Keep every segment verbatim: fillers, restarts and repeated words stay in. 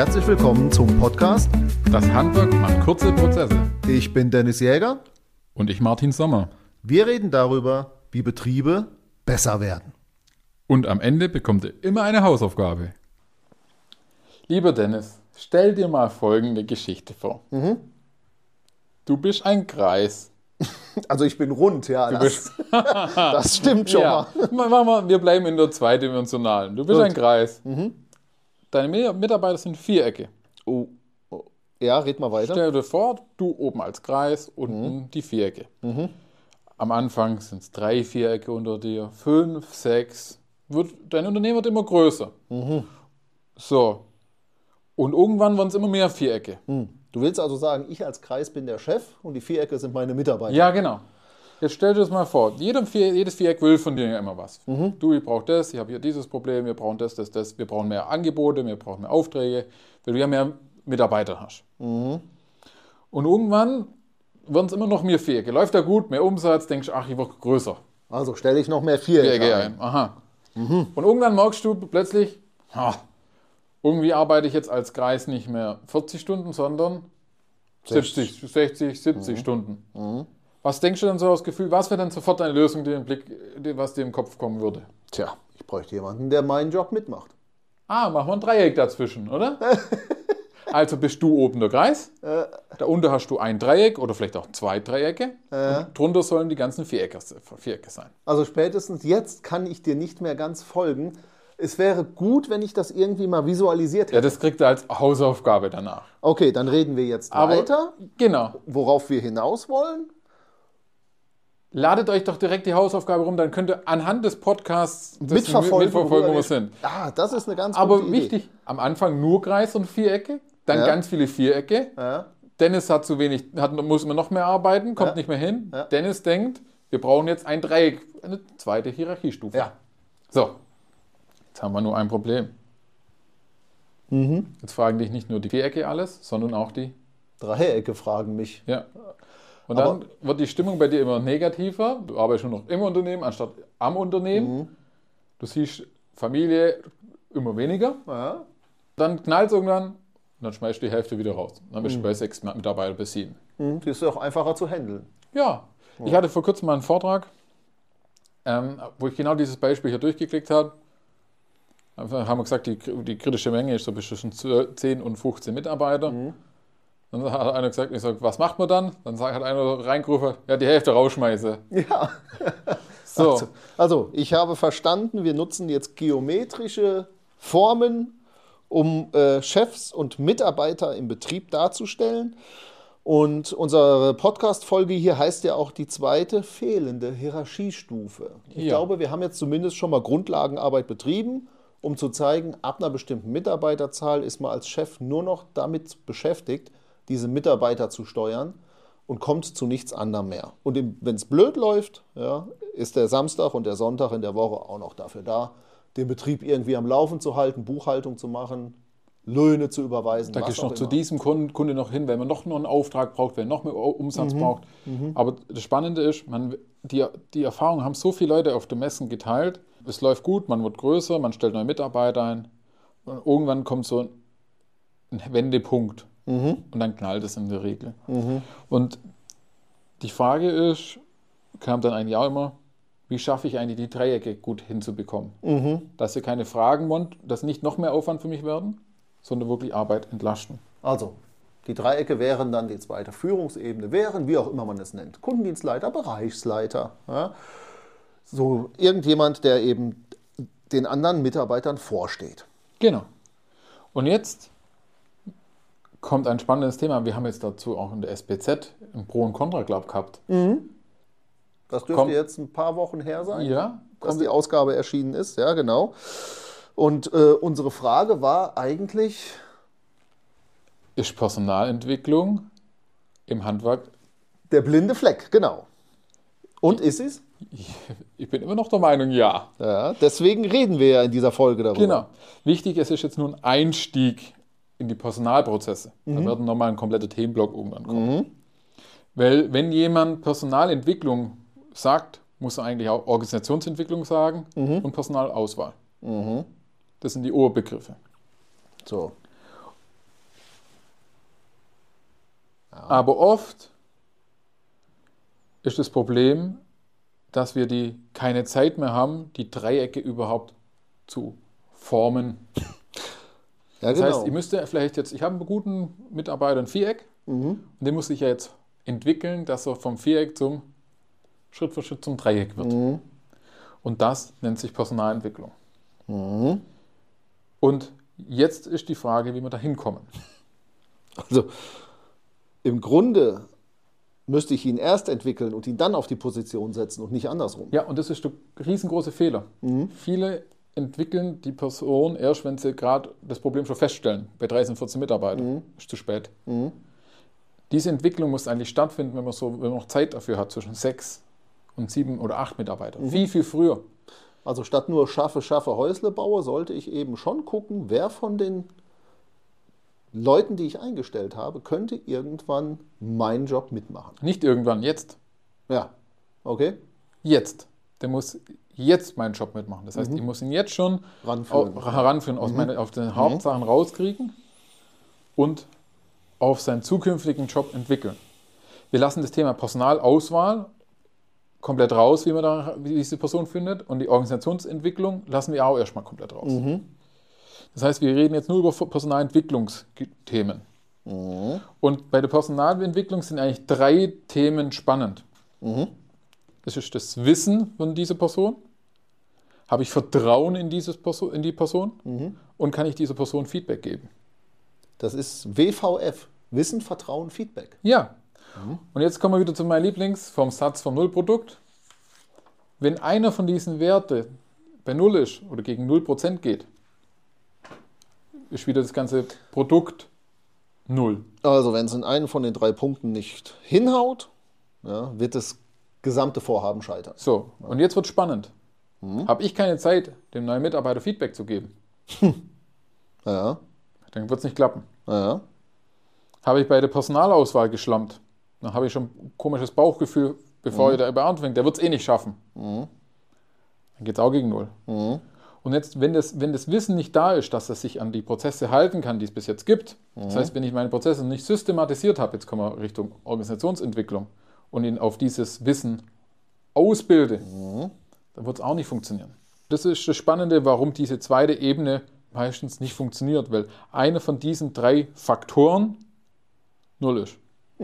herzlich willkommen zum Podcast Das Handwerk macht kurze Prozesse. Ich bin Dennis Jäger. Und ich Martin Sommer. Wir reden darüber, wie Betriebe besser werden. Und am Ende bekommt ihr immer eine Hausaufgabe. Lieber Dennis, stell dir mal folgende Geschichte vor. Mhm. Du bist ein Kreis. Also ich bin rund, ja. Du Das, bist das stimmt schon ja. mal. Machen wir, wir bleiben in der zweidimensionalen. Du bist Gut. ein Kreis. Mhm. Deine Mitarbeiter sind Vierecke. Oh. Oh. Ja, red mal weiter. Stell dir vor, du oben als Kreis, unten Mhm. die Vierecke. Mhm. Am Anfang sind es drei Vierecke unter dir, fünf, sechs. Wird, dein Unternehmen wird immer größer. Mhm. So. Und irgendwann waren es immer mehr Vierecke. Mhm. Du willst also sagen, ich als Kreis bin der Chef und die Vierecke sind meine Mitarbeiter. Ja, genau. Jetzt stell dir das mal vor. Jedem Vier, jedes Viereck will von dir ja immer was. Mhm. Du, ich brauche das, ich habe hier dieses Problem, wir brauchen das, das, das. Wir brauchen mehr Angebote, wir brauchen mehr Aufträge, weil du ja mehr Mitarbeiter hast. Mhm. Und irgendwann werden es immer noch mehr Vierecke. Läuft ja gut, mehr Umsatz, denkst du, ach, ich werde größer. Also stelle ich noch mehr Vierecke Vierecke ein. ein. Aha. Und irgendwann merkst du plötzlich, ha, irgendwie arbeite ich jetzt als Kreis nicht mehr vierzig Stunden, sondern siebzig, sechzig, siebzig Stunden. Mhm. Was denkst du denn so aus Gefühl? Was wäre denn sofort eine Lösung, die im Blick, die, was dir im Kopf kommen würde? Tja, ich bräuchte jemanden, der meinen Job mitmacht. Ah, machen wir ein Dreieck dazwischen, oder? Also bist du oben der Kreis, Äh, darunter hast du ein Dreieck oder vielleicht auch zwei Dreiecke äh. und drunter sollen die ganzen Vierecke, Vierecke sein. Also spätestens jetzt kann ich dir nicht mehr ganz folgen. Es wäre gut, wenn ich das irgendwie mal visualisiert hätte. Ja, das kriegt er als Hausaufgabe danach. Okay, dann reden wir jetzt Aber weiter, genau, worauf wir hinaus wollen. ladet euch doch direkt die Hausaufgabe rum, dann könnt ihr anhand des Podcasts das Mitverfolgen, mitverfolgen, wo worüber wir sind. Ah, das ist eine ganz Aber gute Idee. wichtig, am Anfang nur Kreis und Vierecke, dann Ja. ganz viele Vierecke. Ja. Dennis hat zu wenig, hat, muss immer noch mehr arbeiten, kommt Ja. nicht mehr hin. Ja. Dennis denkt, wir brauchen jetzt ein Dreieck, eine zweite Hierarchiestufe. Ja. So, jetzt haben wir nur ein Problem. Mhm. Jetzt fragen dich nicht nur die Vierecke alles, sondern auch die. Dreiecke fragen mich. Ja. Und Aber- dann wird die Stimmung bei dir immer negativer. Du arbeitest nur noch im Unternehmen anstatt am Unternehmen. Mhm. Du siehst Familie immer weniger. Ja. Dann knallt es irgendwann und dann schmeißt du die Hälfte wieder raus. Dann Mhm. bist du bei sechs Mitarbeiter bis sieben. Mhm. Die ist ja auch einfacher zu handeln. Ja, ich hatte vor kurzem mal einen Vortrag, ähm, wo ich genau dieses Beispiel hier durchgeklickt habe. Dann haben wir gesagt, die, die kritische Menge ist so zwischen zehn und fünfzehn Mitarbeiter. Mhm. Dann hat einer gesagt, ich sag, was macht man dann? Dann sagt, hat einer reingerufen, ja, die Hälfte rausschmeiße. Ja. So, Also, also, ich habe verstanden, wir nutzen jetzt geometrische Formen, um äh, Chefs und Mitarbeiter im Betrieb darzustellen. Und unsere Podcast-Folge hier heißt ja auch die zweite fehlende Hierarchiestufe. Ich Ja. glaube, wir haben jetzt zumindest schon mal Grundlagenarbeit betrieben, um zu zeigen, ab einer bestimmten Mitarbeiterzahl ist man als Chef nur noch damit beschäftigt, diese Mitarbeiter zu steuern und kommt zu nichts anderem mehr. Und wenn es blöd läuft, ja, ist der Samstag und der Sonntag in der Woche auch noch dafür da, den Betrieb irgendwie am Laufen zu halten, Buchhaltung zu machen, Löhne zu überweisen. da was gehst du auch noch zu immer. diesem Kunden, Kunde noch hin, wenn man noch, noch einen Auftrag braucht, wenn noch mehr Umsatz braucht. Aber das Spannende ist, man, die, die Erfahrungen haben so viele Leute auf den Messen geteilt. Es läuft gut, man wird größer, man stellt neue Mitarbeiter ein. Und irgendwann kommt so ein Wendepunkt. Mhm. Und dann knallt es in der Regel. Mhm. Und die Frage ist, kam dann ein Jahr immer, wie schaffe ich eigentlich die Dreiecke gut hinzubekommen? Mhm. Dass sie keine Fragen wollen, dass nicht noch mehr Aufwand für mich werden, sondern wirklich Arbeit entlasten. Also, die Dreiecke wären dann die zweite Führungsebene, wären, wie auch immer man es nennt, Kundendienstleiter, Bereichsleiter. Ja? So irgendjemand, der eben den anderen Mitarbeitern vorsteht. Genau. Und jetzt kommt ein spannendes Thema. Wir haben jetzt dazu auch in der S B Z einen Pro- und Contra-Club gehabt. Das dürfte Komm. jetzt ein paar Wochen her sein, Ja, dass kommt, die Ausgabe erschienen ist. Ja, genau. Und äh, unsere Frage war eigentlich, ist Personalentwicklung im Handwerk. der blinde Fleck, genau. Und ist es? Ich bin immer noch der Meinung, ja. Ja, deswegen reden wir ja in dieser Folge darüber. Genau. Wichtig, es ist jetzt nur ein Einstieg in die Personalprozesse. Da wird nochmal ein kompletter Themenblock irgendwann kommen. Mhm. Weil wenn jemand Personalentwicklung sagt, muss er eigentlich auch Organisationsentwicklung sagen und Personalauswahl. Mhm. Das sind die Oberbegriffe. So. Aber oft ist das Problem, dass wir die keine Zeit mehr haben, die Dreiecke überhaupt zu formen. Ja, Das genau. heißt, ich müsste vielleicht jetzt, ich habe einen guten Mitarbeiter ein Viereck Mhm. und den muss ich ja jetzt entwickeln, dass er vom Viereck zum Schritt für Schritt zum Dreieck wird. Mhm. Und das nennt sich Personalentwicklung. Mhm. Und jetzt ist die Frage, wie wir da hinkommen. Also im Grunde müsste ich ihn erst entwickeln und ihn dann auf die Position setzen und nicht andersrum. Ja, und das ist der riesengroße Fehler. Mhm. Viele entwickeln die Person erst, wenn sie gerade das Problem schon feststellen. Bei dreizehn, vierzehn Mitarbeitern. Mhm. Ist zu spät. Mhm. Diese Entwicklung muss eigentlich stattfinden, wenn man, so, wenn man noch Zeit dafür hat, zwischen sechs und sieben oder acht Mitarbeitern. Mhm. Viel, viel früher. Also statt nur schaffe, schaffe, Häusle baue, sollte ich eben schon gucken, wer von den Leuten, die ich eingestellt habe, könnte irgendwann meinen Job mitmachen. Nicht irgendwann, jetzt. Ja, okay. Jetzt. Der muss jetzt meinen Job mitmachen. Das heißt, Mhm. ich muss ihn jetzt schon Ranführen. au- heranführen, aus meine, auf den Hauptsachen rauskriegen und auf seinen zukünftigen Job entwickeln. Wir lassen das Thema Personalauswahl komplett raus, wie man da, wie diese Person findet, und die Organisationsentwicklung lassen wir auch erstmal komplett raus. Mhm. Das heißt, wir reden jetzt nur über Personalentwicklungsthemen. Mhm. Und bei der Personalentwicklung sind eigentlich drei Themen spannend. Mhm. Das ist das Wissen von dieser Person. Habe ich Vertrauen in, dieses Perso- in die Person? Mhm. Und kann ich dieser Person Feedback geben? Das ist W V F. Wissen, Vertrauen, Feedback. Ja. Und jetzt kommen wir wieder zu meinem Lieblings vom Satz vom Nullprodukt. Wenn einer von diesen Werten bei Null ist oder gegen null Prozent geht, ist wieder das ganze Produkt Null. Also wenn es in einen von den drei Punkten nicht hinhaut, ja, wird das gesamte Vorhaben scheitern. So, und jetzt wird spannend. Habe ich keine Zeit, dem neuen Mitarbeiter Feedback zu geben, Ja, dann wird es nicht klappen. ja. Habe ich bei der Personalauswahl geschlampt, dann habe ich schon ein komisches Bauchgefühl, bevor ich da über anfängt, der wird es eh nicht schaffen. Dann geht es auch gegen Null. Mhm. Und jetzt, wenn das, wenn das Wissen nicht da ist, dass er sich an die Prozesse halten kann, die es bis jetzt gibt, das heißt, wenn ich meine Prozesse nicht systematisiert habe, jetzt kommen wir Richtung Organisationsentwicklung und ihn auf dieses Wissen ausbilde, dann wird es auch nicht funktionieren. Das ist das Spannende, warum diese zweite Ebene meistens nicht funktioniert, weil einer von diesen drei Faktoren Null ist.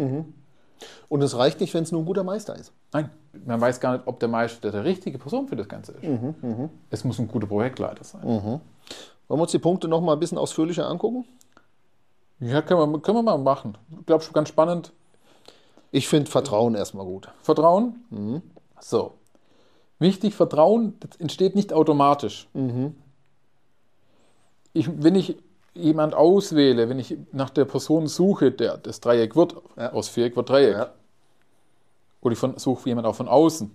Und es reicht nicht, wenn es nur ein guter Meister ist. Nein, man weiß gar nicht, ob der Meister der richtige Person für das Ganze ist. Es muss ein guter Projektleiter sein. Wollen wir uns die Punkte noch mal ein bisschen ausführlicher angucken? Ja, können wir, können wir mal machen. Ich glaube, schon ganz spannend. Ich finde Vertrauen erstmal gut. Vertrauen. So. Wichtig, Vertrauen, das entsteht nicht automatisch. Ich, wenn ich jemand auswähle, wenn ich nach der Person suche, der das Dreieck wird, Ja. aus Viereck wird Dreieck, Ja. oder ich von, suche jemanden auch von außen,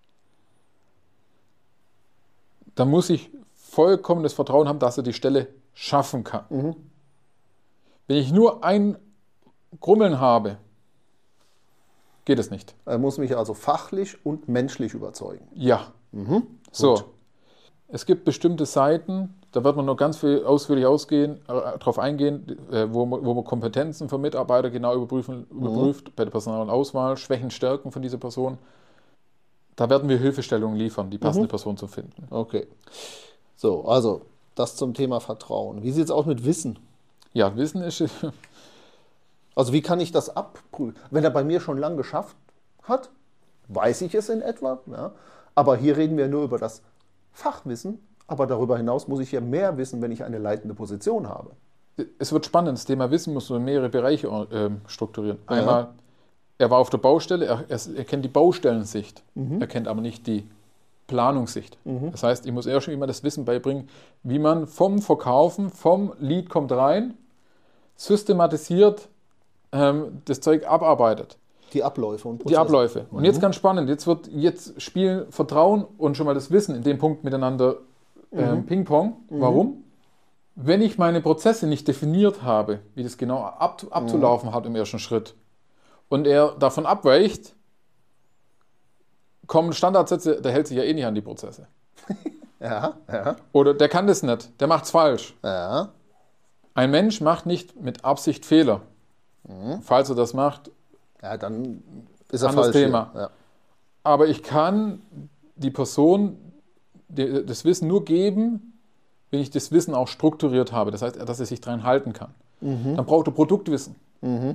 dann muss ich vollkommenes Vertrauen haben, dass er die Stelle schaffen kann. Wenn ich nur ein Grummeln habe, geht es nicht. Er muss mich also fachlich und menschlich überzeugen. Ja. So. Gut. Es gibt bestimmte Seiten, da wird man noch ganz viel ausführlich ausgehen, äh, darauf eingehen, äh, wo, man, wo man Kompetenzen von Mitarbeitern genau überprüfen, überprüft, bei der Personalauswahl, Schwächen, Stärken von dieser Person. Da werden wir Hilfestellungen liefern, die passende Person zu finden. Okay. So, also das zum Thema Vertrauen. Wie sieht es aus mit Wissen? Ja, Wissen ist, Also wie kann ich das abprüfen? Wenn er bei mir schon lange geschafft hat, weiß ich es in etwa. Ja. Aber hier reden wir nur über das Fachwissen. Aber darüber hinaus muss ich ja mehr wissen, wenn ich eine leitende Position habe. es wird spannend, das Thema Wissen muss man in mehrere Bereiche äh, strukturieren. Einmal, er war auf der Baustelle, er, er, er kennt die Baustellensicht, er kennt aber nicht die Planungssicht. Das heißt, ich muss erst schon immer das Wissen beibringen, wie man vom Verkaufen, vom Lead kommt rein, systematisiert ähm, das Zeug abarbeitet. Die Abläufe und Die Prozesse. Abläufe. Und jetzt ganz spannend, jetzt wird jetzt spielen Vertrauen und schon mal das Wissen in dem Punkt miteinander ähm, Ping-Pong. Warum? Wenn ich meine Prozesse nicht definiert habe, wie das genau ab, abzulaufen hat im ersten Schritt, und er davon abweicht, kommen Standardsätze, der hält sich ja eh nicht an die Prozesse. Ja, ja, Oder der kann das nicht, der macht's falsch. ja. Ein Mensch macht nicht mit Absicht Fehler. Mhm. Falls er das macht, ja, dann ist er anderes falsch. Thema. Ja. Aber ich kann die Person die, das Wissen nur geben, wenn ich das Wissen auch strukturiert habe. Das heißt, dass er sich daran halten kann. Mhm. Dann braucht er Produktwissen. Mhm.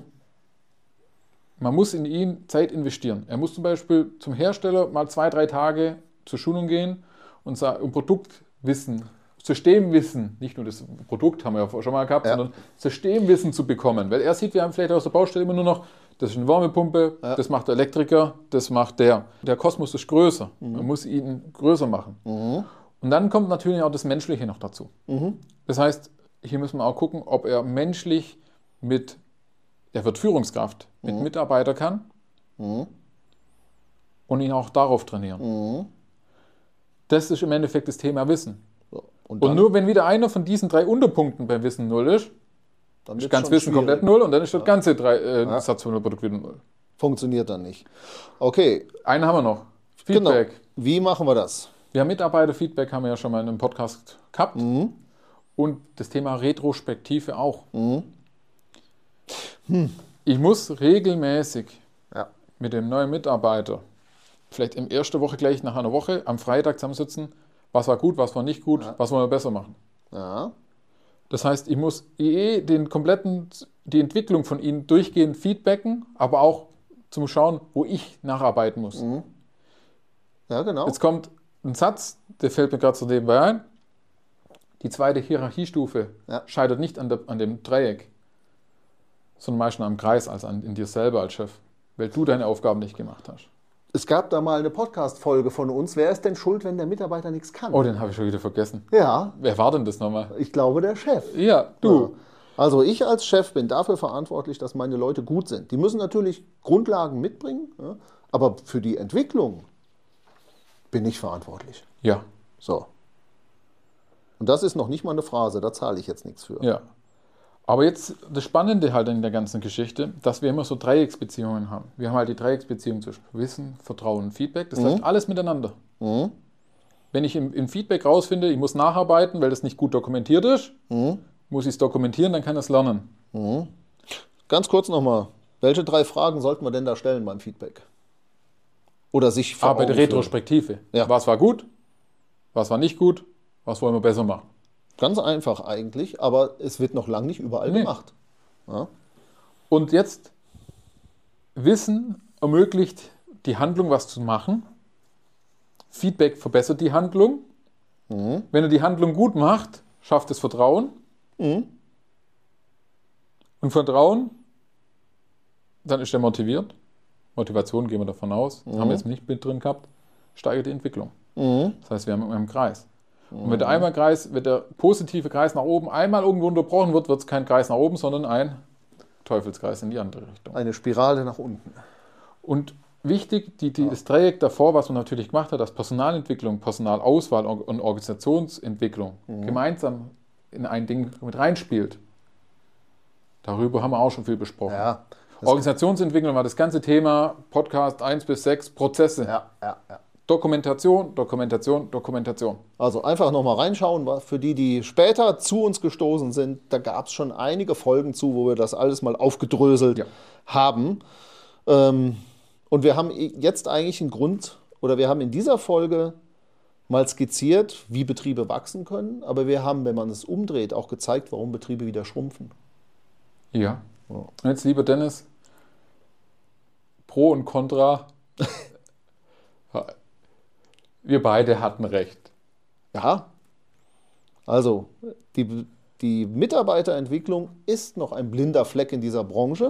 Man muss in ihn Zeit investieren. Er muss zum Beispiel zum Hersteller mal zwei, drei Tage zur Schulung gehen und um Produktwissen, Systemwissen, nicht nur das Produkt, haben wir ja schon mal gehabt, ja. sondern Systemwissen zu bekommen. Weil er sieht, wir haben vielleicht aus der Baustelle immer nur noch, das ist eine Wärmepumpe, ja. das macht der Elektriker, das macht der. Der Kosmos ist größer. Mhm. Man muss ihn größer machen. Mhm. Und dann kommt natürlich auch das Menschliche noch dazu. Mhm. Das heißt, hier müssen wir auch gucken, ob er menschlich mit, er wird Führungskraft, mit mhm. Mitarbeiter kann mhm. und ihn auch darauf trainieren. Mhm. Das ist im Endeffekt das Thema Wissen. So. Und, und nur wenn wieder einer von diesen drei Unterpunkten beim Wissen null ist, dann ist ganz Wissen schwierig. Komplett null und dann ist das ja. ganze drei, äh, ja. Satz von der Produkt wieder null. Funktioniert dann nicht. Okay. Einen haben wir noch. Feedback. Genau. Wie machen wir das? Wir haben Mitarbeiterfeedback, haben wir ja schon mal in einem Podcast gehabt. Mhm. Und das Thema Retrospektive auch. Mhm. Hm. Ich muss regelmäßig ja. mit dem neuen Mitarbeiter, vielleicht in der ersten Woche gleich nach einer Woche, am Freitag zusammensitzen, was war gut, was war nicht gut, ja. was wollen wir besser machen. Ja. Das heißt, ich muss eh den kompletten, die Entwicklung von ihnen durchgehend feedbacken, aber auch zum Schauen, wo ich nacharbeiten muss. Mhm. Ja, genau. Jetzt kommt ein Satz, der fällt mir gerade so nebenbei ein. Die zweite Hierarchiestufe ja. scheitert nicht an, der, an dem Dreieck, sondern meistens am Kreis, als an in dir selber als Chef, weil du deine Aufgaben nicht gemacht hast. Es gab da mal eine Podcast-Folge von uns. Wer ist denn schuld, wenn der Mitarbeiter nichts kann? Oh, den habe ich schon wieder vergessen. Ja. Wer war denn das nochmal? Ich glaube, der Chef. Ja, du. Ja. Also ich als Chef bin dafür verantwortlich, dass meine Leute gut sind. Die müssen natürlich Grundlagen mitbringen, ja, aber für die Entwicklung bin ich verantwortlich. Ja. So. Und das ist noch nicht mal eine Phrase, da zahle ich jetzt nichts für. Ja. Aber jetzt das Spannende halt in der ganzen Geschichte, dass wir immer so Dreiecksbeziehungen haben. Wir haben halt die Dreiecksbeziehung zwischen Wissen, Vertrauen und Feedback. Das mhm. läuft alles miteinander. Mhm. Wenn ich im, im Feedback rausfinde, ich muss nacharbeiten, weil das nicht gut dokumentiert ist, mhm. muss ich es dokumentieren, dann kann ich es lernen. Mhm. Ganz kurz nochmal, welche drei Fragen sollten wir denn da stellen beim Feedback? Oder sich vor Ah, bei der Retrospektive. Ja. Was war gut? Was war nicht gut? Was wollen wir besser machen? Ganz einfach eigentlich, aber es wird noch lange nicht überall nee. gemacht. Ja. Und jetzt, Wissen ermöglicht die Handlung, was zu machen. Feedback verbessert die Handlung. Mhm. Wenn er die Handlung gut macht, schafft es Vertrauen. Mhm. Und Vertrauen, dann ist er motiviert. Motivation, gehen wir davon aus, mhm. haben wir jetzt nicht mit drin gehabt, steigert die Entwicklung. Mhm. Das heißt, wir haben einen Kreis. Und wenn der einmal Kreis, wenn der positive Kreis nach oben einmal irgendwo unterbrochen wird, wird es kein Kreis nach oben, sondern ein Teufelskreis in die andere Richtung. Eine Spirale nach unten. Und wichtig, die, die, ja. das Dreieck davor, was man natürlich gemacht hat, dass Personalentwicklung, Personalauswahl und Organisationsentwicklung mhm. gemeinsam in ein Ding mit reinspielt. Darüber haben wir auch schon viel besprochen. Ja, Organisationsentwicklung war das ganze Thema, Podcast eins bis sechs, Prozesse. Ja, ja, ja. Dokumentation, Dokumentation, Dokumentation. Also einfach nochmal reinschauen, für die, die später zu uns gestoßen sind, da gab es schon einige Folgen zu, wo wir das alles mal aufgedröselt ja. haben. Und wir haben jetzt eigentlich einen Grund, oder wir haben in dieser Folge mal skizziert, wie Betriebe wachsen können, aber wir haben, wenn man es umdreht, auch gezeigt, warum Betriebe wieder schrumpfen. Ja. Und jetzt, lieber Dennis, Pro und Contra. Wir beide hatten recht. Ja, also die, die Mitarbeiterentwicklung ist noch ein blinder Fleck in dieser Branche,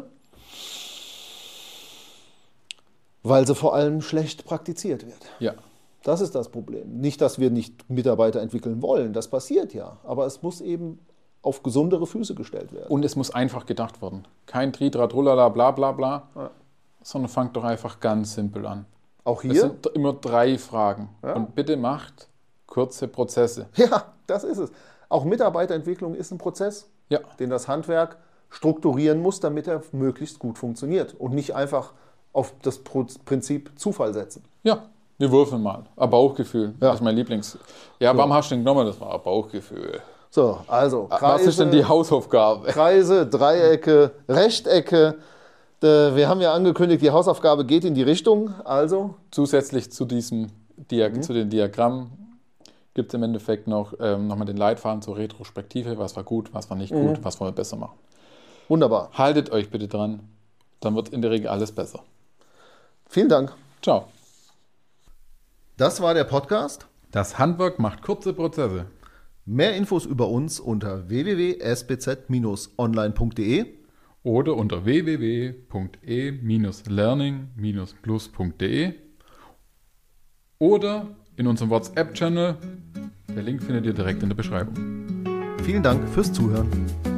weil sie vor allem schlecht praktiziert wird. Ja. Das ist das Problem. Nicht, dass wir nicht Mitarbeiter entwickeln wollen, das passiert ja, aber es muss eben auf gesundere Füße gestellt werden. Und es muss einfach gedacht werden. Kein Tritrat, Rullala, bla bla bla, ja. sondern fangt doch einfach ganz simpel an. Auch hier? Es sind immer drei Fragen. Ja. Und bitte macht kurze Prozesse. Ja, das ist es. Auch Mitarbeiterentwicklung ist ein Prozess, ja. den das Handwerk strukturieren muss, damit er möglichst gut funktioniert. Und nicht einfach auf das Prinzip Zufall setzen. Ja, wir würfeln mal. Ein Bauchgefühl. Ja. Das ist mein Lieblings. Ja, so. Warum hast du den genommen? Das war ein Bauchgefühl. So, also Kreise, Was ist denn die Hausaufgabe? Kreise, Dreiecke, Rechtecke. Äh, Wir haben ja angekündigt, die Hausaufgabe geht in die Richtung. Also, Zusätzlich zu diesem Dia Mhm. zu den Diagrammen gibt es im Endeffekt noch ähm, nochmal den Leitfaden zur Retrospektive. Was war gut, was war nicht Mhm. gut, was wollen wir besser machen. wunderbar. Haltet euch bitte dran, dann wird in der Regel alles besser. Vielen Dank. Ciao. Das war der Podcast. Das Handwerk macht kurze Prozesse. Mehr Infos über uns unter w w w punkt s b z Bindestrich online punkt d e Oder unter w w w punkt e learning plus punkt d e oder in unserem WhatsApp-Channel. Der Link findet ihr direkt in der Beschreibung. Vielen Dank fürs Zuhören.